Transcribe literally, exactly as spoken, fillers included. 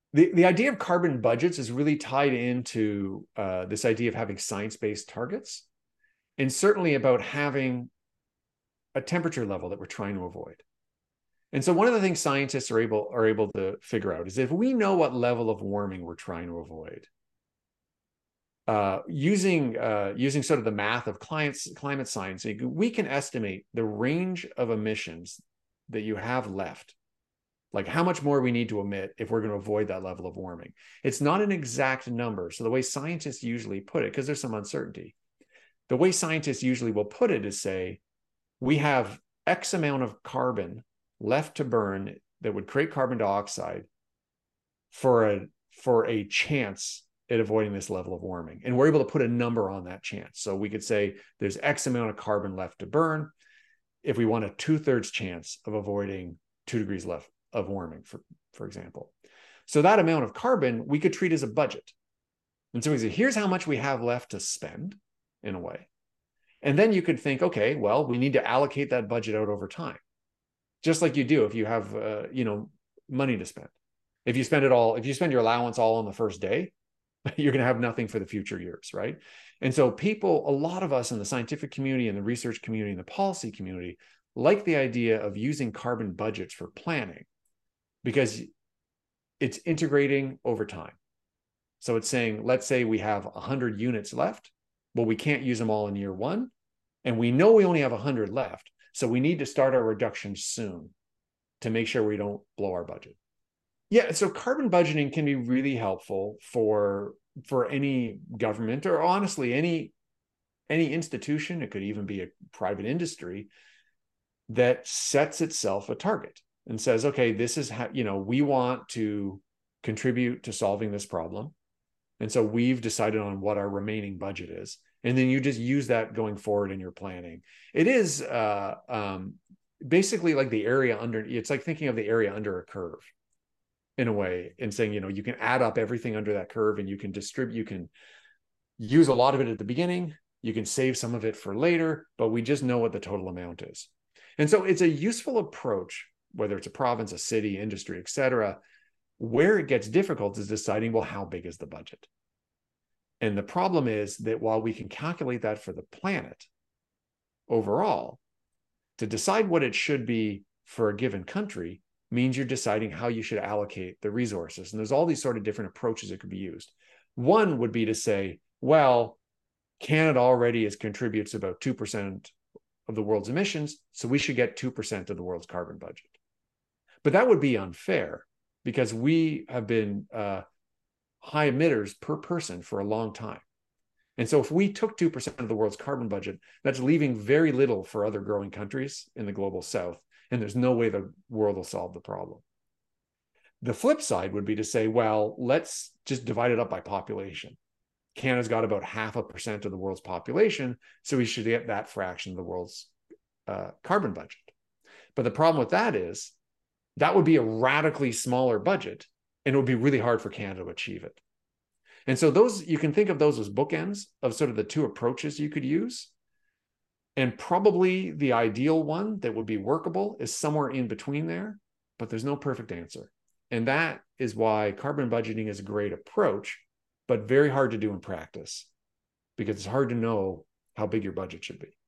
the, the idea of carbon budgets is really tied into uh, this idea of having science-based targets, and certainly about having a temperature level that we're trying to avoid. And so one of the things scientists are able are able to figure out is if we know what level of warming we're trying to avoid, uh, using uh, using sort of the math of climate, climate science, we can estimate the range of emissions that you have left, like how much more we need to emit if we're going to avoid that level of warming. It's not an exact number. So the way scientists usually put it, because there's some uncertainty, the way scientists usually will put it is say, we have X amount of carbon left to burn that would create carbon dioxide for a, for a chance at avoiding this level of warming. And we're able to put a number on that chance. So we could say there's X amount of carbon left to burn if we want a two-thirds chance of avoiding two degrees left of warming, for, for example. So that amount of carbon we could treat as a budget. And so we say, here's how much we have left to spend, in a way. And then you could think, okay, well, we need to allocate that budget out over time. Just like you do if you have, uh, you know, money to spend. If you spend it all, if you spend your allowance all on the first day, you're going to have nothing for the future years, right? And so people, a lot of us in the scientific community and the research community and the policy community like the idea of using carbon budgets for planning because it's integrating over time. So it's saying, let's say we have one hundred units left. Well, we can't use them all in year one. And we know we only have one hundred left. So we need to start our reduction soon to make sure we don't blow our budget. Yeah, so carbon budgeting can be really helpful for, for any government or honestly, any, any institution. It could even be a private industry that sets itself a target and says, okay, this is how, you know, we want to contribute to solving this problem. And so we've decided on what our remaining budget is. And then you just use that going forward in your planning. It is uh, um, basically like the area under, it's like thinking of the area under a curve in a way and saying, you know, you can add up everything under that curve and you can distribute, you can use a lot of it at the beginning, you can save some of it for later, but we just know what the total amount is. And so it's a useful approach, whether it's a province, a city, industry, et cetera. Where it gets difficult is deciding, well, how big is the budget? And the problem is that while we can calculate that for the planet overall, to decide what it should be for a given country means you're deciding how you should allocate the resources. And there's all these sort of different approaches that could be used. One would be to say, well, Canada already is, contributes about two percent of the world's emissions, so we should get two percent of the world's carbon budget. But that would be unfair because we have been uh, high emitters per person for a long time. And so if we took two percent of the world's carbon budget, that's leaving very little for other growing countries in the global south. And there's no way the world will solve the problem. The flip side would be to say, well, let's just divide it up by population. Canada's got about half a percent of the world's population, so we should get that fraction of the world's uh, carbon budget. But the problem with that is that would be a radically smaller budget, and it would be really hard for Canada to achieve it. And so those, you can think of those as bookends of sort of the two approaches you could use. And probably the ideal one that would be workable is somewhere in between there, but there's no perfect answer. And that is why carbon budgeting is a great approach, but very hard to do in practice because it's hard to know how big your budget should be.